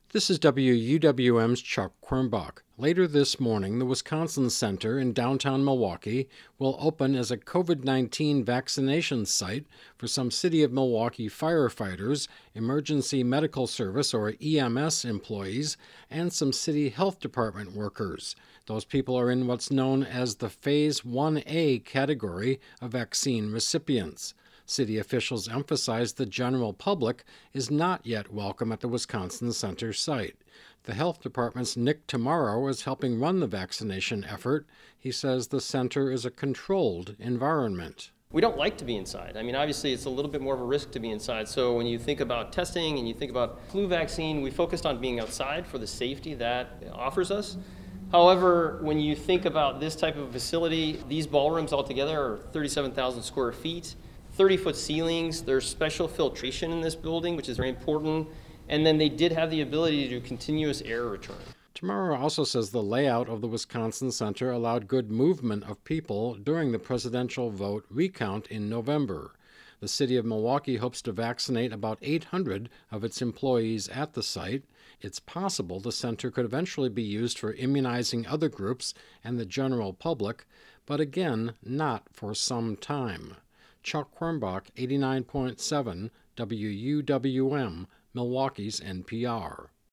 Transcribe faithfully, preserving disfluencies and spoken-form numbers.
This is W U W M's Chuck Quirmbach. Later this morning, the Wisconsin Center in downtown Milwaukee will open as a COVID nineteen vaccination site for some City of Milwaukee firefighters, emergency medical service or E M S employees, and some city health department workers. Those people are in what's known as the Phase one A category of vaccine recipients. City officials emphasize the general public is not yet welcome at the Wisconsin Center site. The health department's Nick Tamaro is helping run the vaccination effort. He says the center is a controlled environment. We don't like to be inside. I mean, obviously, it's a little bit more of a risk to be inside. So when you think about testing and you think about flu vaccine, we focused on being outside for the safety that offers us. However, when you think about this type of facility, these ballrooms altogether are thirty-seven thousand square feet. thirty-foot ceilings, there's special filtration in this building, which is very important, and then they did have the ability to do continuous air return. Tamaro also says the layout of the Wisconsin Center allowed good movement of people during the presidential vote recount in November. The City of Milwaukee hopes to vaccinate about eight hundred of its employees at the site. It's possible the center could eventually be used for immunizing other groups and the general public, but again, not for some time. Chuck Quirmbach, eighty-nine point seven W U W M, Milwaukee's N P R.